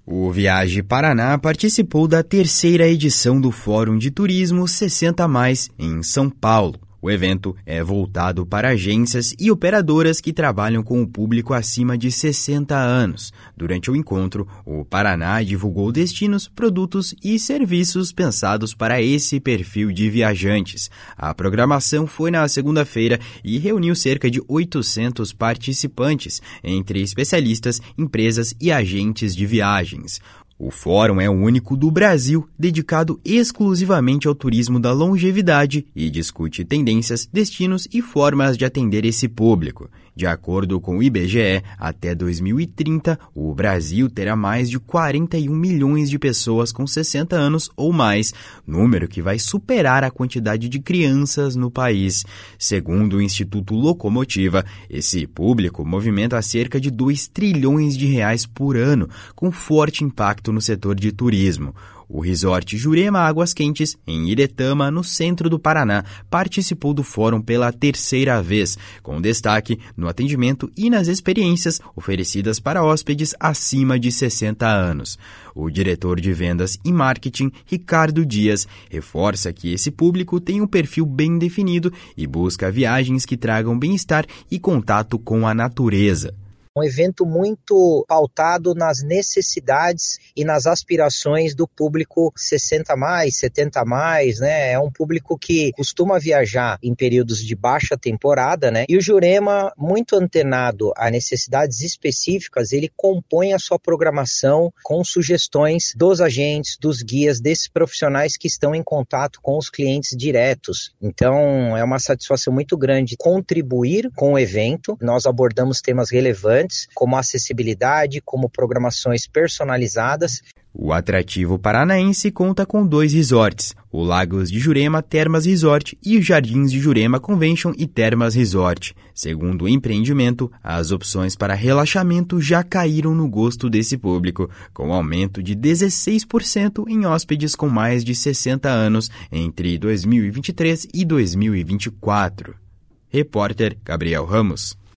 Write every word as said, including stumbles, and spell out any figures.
O Viaje Paraná participou da terceira edição do Fórum de Turismo sessenta a mais, em São Paulo. O evento é voltado para agências e operadoras que trabalham com o público acima de sessenta anos. Durante o encontro, o Paraná divulgou destinos, produtos e serviços pensados para esse perfil de viajantes. A programação foi na segunda-feira e reuniu cerca de oitocentos participantes, entre especialistas, empresas e agentes de viagens. O fórum é o único do Brasil dedicado exclusivamente ao turismo da longevidade e discute tendências, destinos e formas de atender esse público. De acordo com o I B G E, até dois mil e trinta, o Brasil terá mais de quarenta e um milhões de pessoas com sessenta anos ou mais, número que vai superar a quantidade de crianças no país. Segundo o Instituto Locomotiva, esse público movimenta cerca de dois trilhões de reais por ano, com forte impacto no setor de turismo. O Resort Jurema Águas Quentes, em Iretama, no centro do Paraná, participou do fórum pela terceira vez, com destaque no atendimento e nas experiências oferecidas para hóspedes acima de sessenta anos. O diretor de vendas e marketing, Ricardo Dias, reforça que esse público tem um perfil bem definido e busca viagens que tragam bem-estar e contato com a natureza. Um evento muito pautado nas necessidades e nas aspirações do público sessenta a mais, setenta a mais, né? É um público que costuma viajar em períodos de baixa temporada, né? E o Jurema, muito antenado a necessidades específicas, ele compõe a sua programação com sugestões dos agentes, dos guias, desses profissionais que estão em contato com os clientes diretos. Então, é uma satisfação muito grande contribuir com o evento. Nós abordamos temas relevantes, como acessibilidade, como programações personalizadas. O atrativo paranaense conta com dois resorts, o Lagos de Jurema Termas Resort e o Jardins de Jurema Convention e Termas Resort. Segundo o empreendimento, as opções para relaxamento já caíram no gosto desse público, com aumento de dezesseis por cento em hóspedes com mais de sessenta anos entre dois mil e vinte e três e dois mil e vinte e quatro. Repórter Gabriel Ramos.